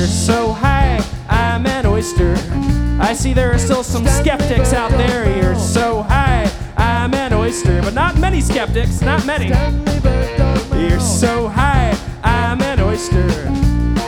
You're so high, I'm an oyster. I see there are still some skeptics out there. You're so high, I'm an oyster. But not many skeptics, not many. You're so high, I'm an oyster.